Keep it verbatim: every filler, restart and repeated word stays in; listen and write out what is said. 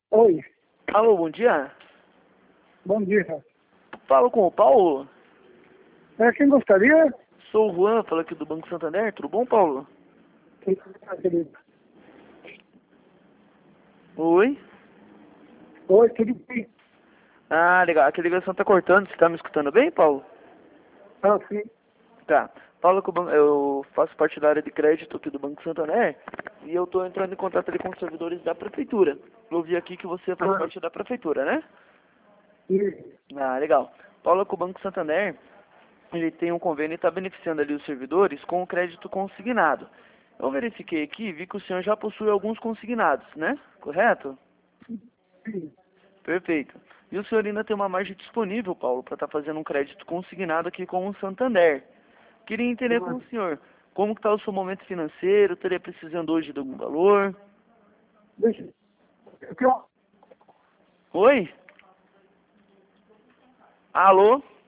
Oi, Alô, bom dia. bom dia. Falo com o Paulo. É, quem gostaria? Sou o Juan, falo aqui do Banco Santander. Tudo bom, Paulo? Quem gostaria? Oi? Oi, tudo bem? Ah, legal. Aqui a ligação tá cortando. Você tá me escutando bem, Paulo? Ah, sim. Tá. Paulo, que o ban- eu faço parte da área de crédito aqui do Banco Santander e eu tô entrando em contato ali com os servidores da prefeitura. Eu vi aqui que você faz Ah, parte da prefeitura, né? sim. Ah, legal. Paulo, que o Banco Santander, ele tem um convênio e está beneficiando ali os servidores com o crédito consignado. Eu verifiquei aqui e vi que o senhor já possui alguns consignados, né? Correto? Sim. Perfeito. E o senhor ainda tem uma margem disponível, Paulo, para estar fazendo um crédito consignado aqui com o Santander. Queria entender com Ah, o senhor, como está o seu momento financeiro? Estaria precisando hoje de algum valor? deixa eu... Oi? Alô?